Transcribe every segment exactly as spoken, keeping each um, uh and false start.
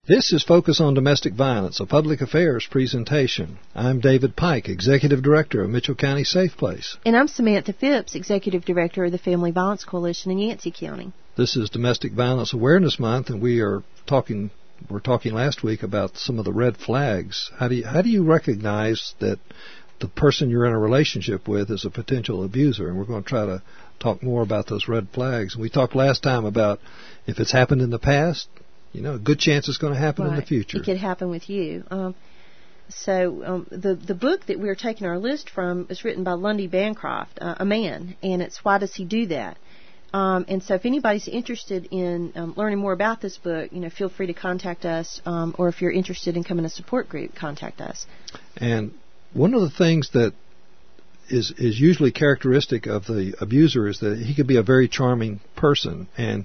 This is Focus on Domestic Violence, a public affairs presentation. I'm David Pike, Executive Director of Mitchell County Safe Place. And I'm Samantha Phipps, Executive Director of the Family Violence Coalition in Yancey County. This is Domestic Violence Awareness Month, and we are talking, we were talking last week about some of the red flags. How do you, how do you recognize that the person you're in a relationship with is a potential abuser? And we're going to try to talk more about those red flags. We talked last time about if it's happened in the past, you know, a good chance it's going to happen right. in the future. It could happen with you. Um, so um, the the book that we're taking our list from is written by Lundy Bancroft, uh, a man, and it's Why Does He Do That? Um, and so if anybody's interested in um, learning more about this book, you know, feel free to contact us, um, or if you're interested in coming to a support group, contact us. And one of the things that is is usually characteristic of the abuser is that he could be a very charming person, and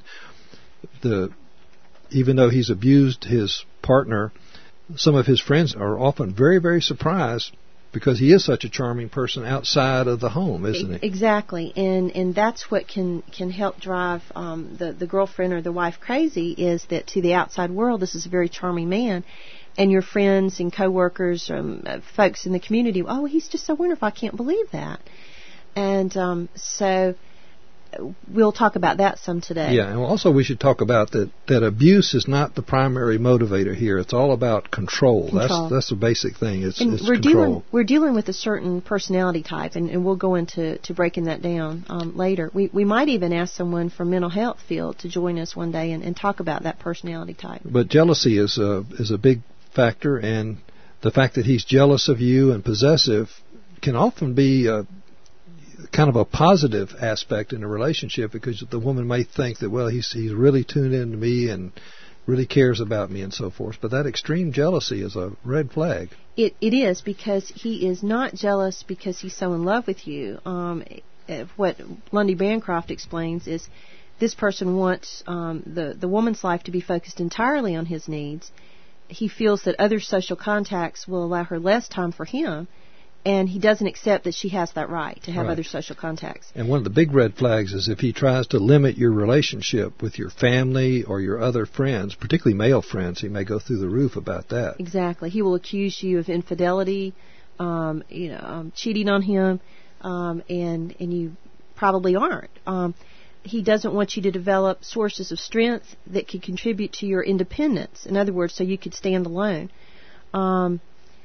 the even though he's abused his partner, some of his friends are often very, very surprised because he is such a charming person outside of the home, isn't he? Exactly, and and that's what can can help drive um, the the girlfriend or the wife crazy, is that to the outside world, this is a very charming man, and your friends and coworkers, um, uh, folks in the community, oh, he's just so wonderful, I can't believe that, and um, so. We'll talk about that some today. Yeah, and also we should talk about that, that abuse is not the primary motivator here. It's all about control. control. That's that's the basic thing. It's, and it's we're control. Dealing, we're dealing with a certain personality type, and, and we'll go into to breaking that down um, later. We we might even ask someone from mental health field to join us one day and, and talk about that personality type. But jealousy is a, is a big factor, and the fact that he's jealous of you and possessive can often be a kind of a positive aspect in a relationship, because the woman may think that, well, he's he's really tuned into me and really cares about me and so forth. But that extreme jealousy is a red flag. It it is, because he is not jealous because he's so in love with you. Um, what Lundy Bancroft explains is this person wants um, the the woman's life to be focused entirely on his needs. He feels that other social contacts will allow her less time for him. And he doesn't accept that she has that right to have right. other social contacts. And one of the big red flags is if he tries to limit your relationship with your family or your other friends, particularly male friends. He may go through the roof about that. Exactly. He will accuse you of infidelity, um, you know, um, cheating on him, um, and and you probably aren't. Um, he doesn't want you to develop sources of strength that could contribute to your independence. In other words, so you could stand alone. Um,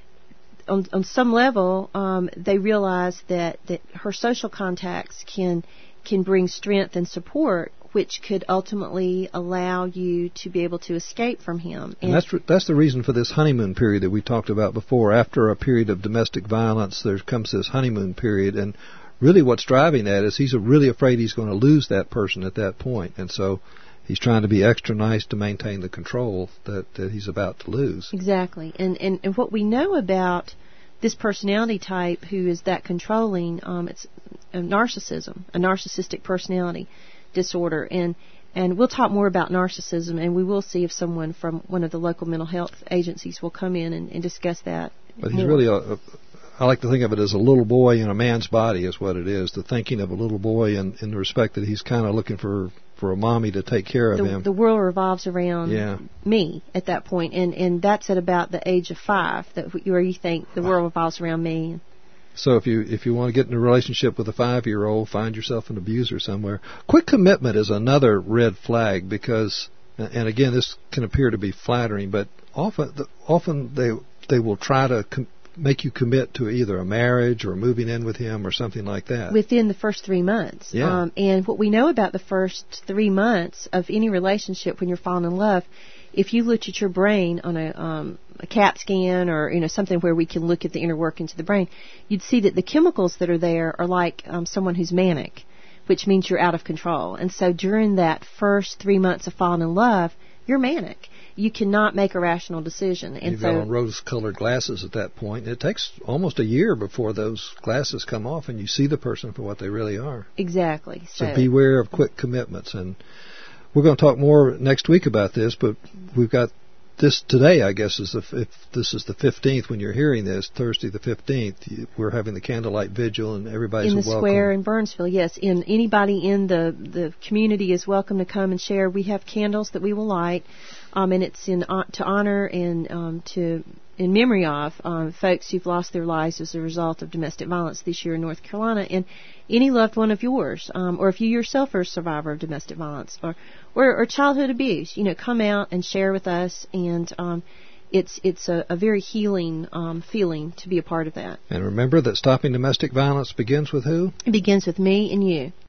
On, on some level, um, they realize that, that her social contacts can can bring strength and support, which could ultimately allow you to be able to escape from him. And, and that's that's the reason for this honeymoon period that we talked about before. After a period of domestic violence, there comes this honeymoon period, and really what's driving that is he's really afraid he's going to lose that person at that point, and so he's trying to be extra nice to maintain the control that, that he's about to lose. Exactly. And, and, and what we know about this personality type who is that controlling, um, it's a narcissism, a narcissistic personality disorder. And, and we'll talk more about narcissism, and we will see if someone from one of the local mental health agencies will come in and, and discuss that. But he's more. really a, a I like to think of it as a little boy in a man's body is what it is, the thinking of a little boy in, in the respect that he's kind of looking for, for a mommy to take care of the, him. The world revolves around yeah. me at that point, and, and that's at about the age of five, that where you think the world revolves around me. So if you if you want to get in a relationship with a five-year-old, find yourself an abuser somewhere. Quick commitment is another red flag because, and again, this can appear to be flattering, but often often they they will try to com- make you commit to either a marriage or moving in with him or something like that. Within the first three months. Yeah. Um, and what we know about the first three months of any relationship when you're falling in love, if you looked at your brain on a, um, a CAT scan or, you know, something where we can look at the inner workings of the brain, you'd see that the chemicals that are there are like um, someone who's manic, which means you're out of control. And so during that first three months of falling in love, you're manic. You cannot make a rational decision. And You've so, got on rose-colored glasses at that point. It takes almost a year before those glasses come off and you see the person for what they really are. Exactly. So, so beware of quick commitments. And we're going to talk more next week about this, but we've got this today, I guess, is the, if this is the fifteenth when you're hearing this, Thursday the fifteenth, we're having the candlelight vigil and everybody's in the welcome. square in Burnsville, yes. And anybody in the, the community is welcome to come and share. We have candles that we will light. um, and it's in uh, to honor and um, to in memory of um, folks who've lost their lives as a result of domestic violence this year in North Carolina, and any loved one of yours, um, or if you yourself are a survivor of domestic violence or, or, or childhood abuse, you know, come out and share with us, and um, it's it's a, a very healing um, feeling to be a part of that. And remember that stopping domestic violence begins with who? It begins with me and you.